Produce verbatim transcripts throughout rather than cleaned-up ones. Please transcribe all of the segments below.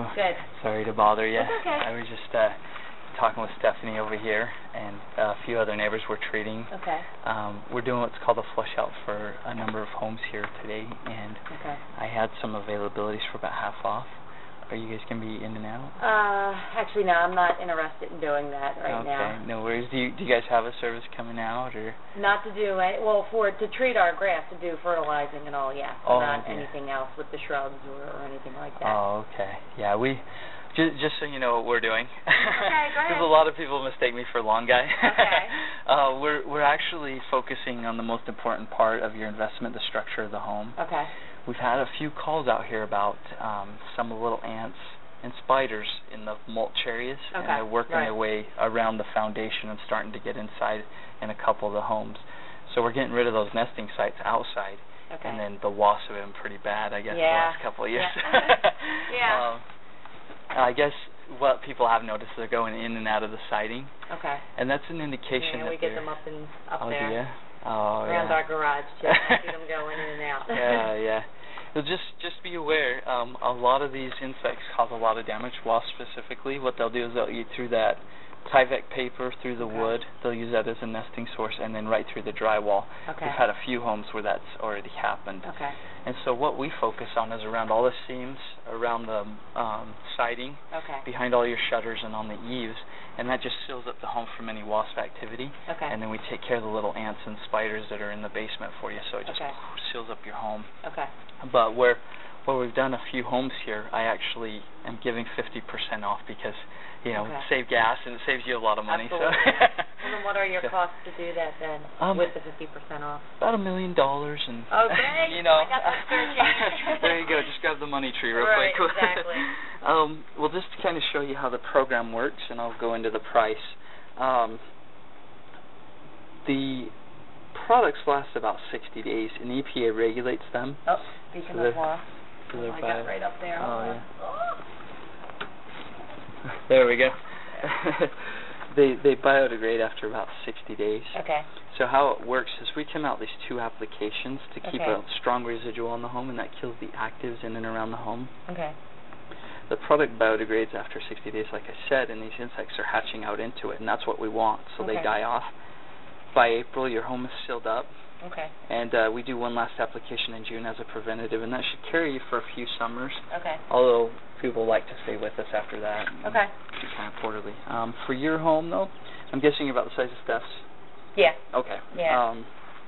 you? Good. Sorry to bother you. It's okay. I was just uh, talking with Stephanie over here, and uh, a few other neighbors we're treating. Okay. Um, we're doing what's called a flush out for a number of homes here today, and Okay. I had some availabilities for about half off. Are you guys going to be in and out? Uh, actually, no, I'm not interested in doing that right okay, now. no worries. Do you, do you guys have a service coming out, or? Not to do any, well, for to treat our grass, to do fertilizing and all, yeah. But Oh, not yeah. anything else with the shrubs or, or anything like that. Oh, okay. Yeah, we, just, just so you know what we're doing. Okay, go ahead. Because a lot of people mistake me for lawn guy. Okay. uh, we're, we're actually focusing on the most important part of your investment, the structure of the home. Okay. We've had a few calls out here about um, some little ants and spiders in the mulch areas, Okay. and they're working right. their way around the foundation and starting to get inside in a couple of the homes. So we're getting rid of those nesting sites outside, Okay. and then the wasps have been pretty bad, I guess, Yeah. the last couple of years. Yeah. yeah. um, I guess what people have noticed, they're going in and out of the siding, Okay. and that's an indication Yeah, that we get they're... them up and up oh, there. do you? Oh, Around yeah. our garage, too. I see them going in and out. yeah, yeah. So just just be aware, um, a lot of these insects cause a lot of damage, wasps specifically. What they'll do is they'll eat through that Tyvek paper, through the Okay. wood. They'll use that as a nesting source, and then right through the drywall. Okay. We've had a few homes where that's already happened. Okay. And so what we focus on is around all the seams, around the um, siding, Okay. behind all your shutters and on the eaves, and that just seals up the home from any wasp activity. Okay. And then we take care of the little ants and spiders that are in the basement for you, so it just Okay. seals up your home. Okay. But where where we've done a few homes here, I actually am giving fifty percent off because, you know, Okay. save gas and it saves you a lot of money. Absolutely. So Well, then what are your so costs to do that then, Um, with the fifty percent off? about a million dollars, and Okay. you know, I got that searching. there you go. Just grab the money tree real Right, quick. exactly. um, well, just to kind of show you how the program works, and I'll go into the price. Um, the products last about sixty days, and E P A regulates them. Oh, speaking So of they're- wasps, so oh, they're I bio- got right up there. Oh, Hold yeah. on. Oh. There we go. they they biodegrade after about sixty days. Okay. So how it works is we come out these two applications to keep Okay. a strong residual in the home, and that kills the actives in and around the home. Okay. The product biodegrades after sixty days, like I said, and these insects are hatching out into it, and that's what we want, so Okay. they die off. By April, your home is sealed up, Okay. and uh, we do one last application in June as a preventative, and that should carry you for a few summers, Okay. although people like to stay with us after that. Okay. Kind of quarterly. Um, for your home, though, I'm guessing you're about the size of Steph's? Yeah. Okay. Yeah. Um,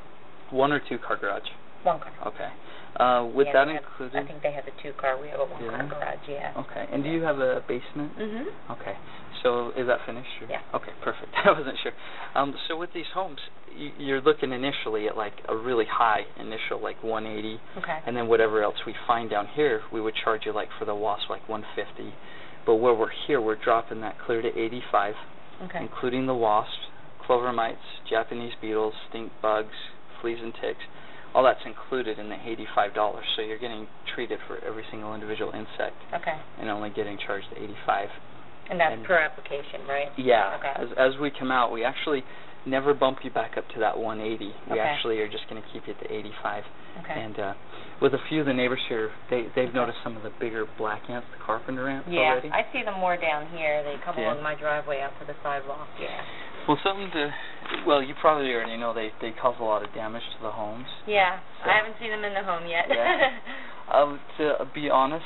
one or two car garage? One car. Okay. Uh, with Yeah, that they have- included? I think they have a two car. We have a one car Yeah. garage. Yeah. Okay. And do you have a basement? Mhm. Okay. So is that finished? Or? Yeah. Okay, perfect. I wasn't sure. Um, so with these homes, y you're looking initially at like a really high initial, like one eighty, Okay. and then whatever else we find down here, we would charge you like for the wasp like one fifty. But where we're here, we're dropping that clear to eighty-five, Okay. including the wasps, clover mites, Japanese beetles, stink bugs, fleas and ticks. All that's included in the eighty-five dollars. So you're getting treated for every single individual insect Okay. and only getting charged eighty-five. And that's And- per application, right? Yeah. Okay. As as we come out, we actually never bump you back up to that one eighty. We Okay. actually are just going to keep you at the eighty-five. Okay. And uh, with a few of the neighbors here, they they've Okay. noticed some of the bigger black ants, the carpenter ants Yeah, already. I see them more down here. They come Yeah. along my driveway out to the sidewalk. Yeah. Well, something to, well, you probably already know they they cause a lot of damage to the homes. Yeah. So- I haven't seen them in the home yet. Yeah. Um, to be honest,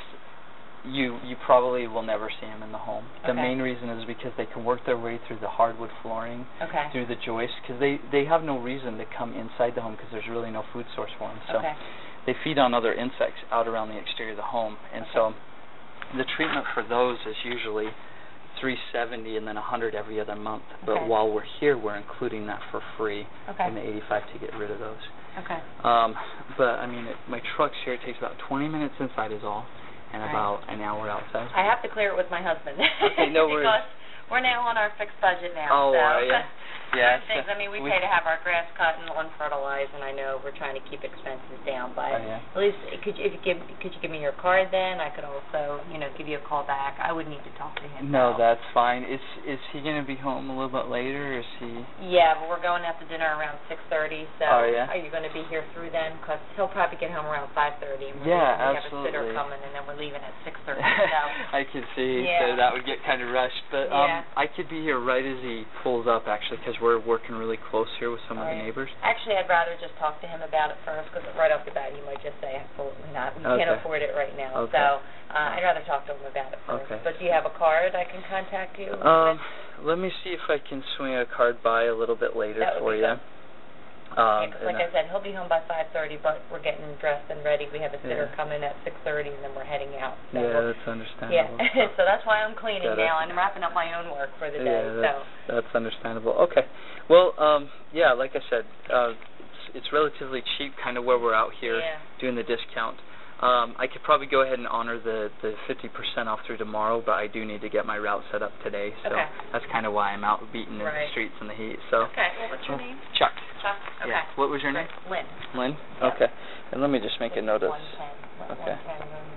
you you probably will never see them in the home. The Okay. main reason is because they can work their way through the hardwood flooring, Okay. through the joists, because they they have no reason to come inside the home because there's really no food source for them. So Okay. they feed on other insects out around the exterior of the home, and Okay. so the treatment for those is usually three seventy and then one hundred every other month. But Okay. while we're here, we're including that for free Okay. in the eighty-five to get rid of those. Okay. Um, but I mean, it, my truck's here. It takes about twenty minutes inside is all, and Right. about an hour outside. I have to clear it with my husband. Okay, no worries. Because we're now on our fixed budget now. Oh, so. are ya? Yeah, Certain things, so I mean, we, we- pay to have our grass cut and lawn fertilized, and I know we're trying to keep expenses down. But Oh, yeah. at least, could you, if you give, could you give me your card then? I could also, you know, give you a call back. I would need to talk to him. No, though. that's fine. Is is he gonna be home a little bit later? Or is he? Yeah, but we're going out to dinner around six thirty. So Oh, yeah? are you going to be here through then? Because he'll probably get home around five thirty. Yeah, We have a absolutely. sitter coming, and then we're leaving at six thirty. I could see, Yeah. so that would get kind of rushed. But um, Yeah. I could be here right as he pulls up, actually, because we're working really close here with some of the Right. neighbors. Actually, I'd rather just talk to him about it first, because right off the bat, he might just say, absolutely not, we can't Okay. afford it right now. Okay. So uh, I'd rather talk to him about it first. Okay. But do you have a card I can contact you Um, with? let me see if I can swing a card by a little bit later That would for be you. good. Um, Yeah, 'cause like and, I said, he'll be home by five thirty, but we're getting dressed and ready. We have a sitter Yeah. coming at six thirty, and then we're heading out. So yeah, we'll- that's understandable. Yeah, so that's why I'm cleaning Gotta- now, and I'm wrapping up my own work for the day. Yeah, that's, So that's understandable. Okay. Well, um, yeah, like I said, uh, it's, it's relatively cheap, kind of where we're out here yeah. doing the discount. Um, I could probably go ahead and honor the the fifty percent off through tomorrow, but I do need to get my route set up today, so Okay. that's kind of why I'm out beating in Right. the streets in the heat. So. Okay. Well, what's your Well, name? Chuck. Chuck. Okay. Yeah. What was your name? Lynn. Lynn? Yeah. Okay. And let me just make a note of... one ten. Okay. one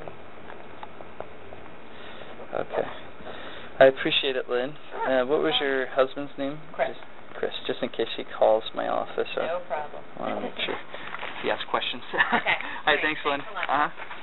ten, Okay. I appreciate it, Lynn. Sure. Uh, what was your husband's name? Chris. Just Chris, just in case he calls my office. Or No problem. I want to make sure if he has questions. Okay. All right, Great. thanks, Lynn. Thanks a lot. Uh-huh.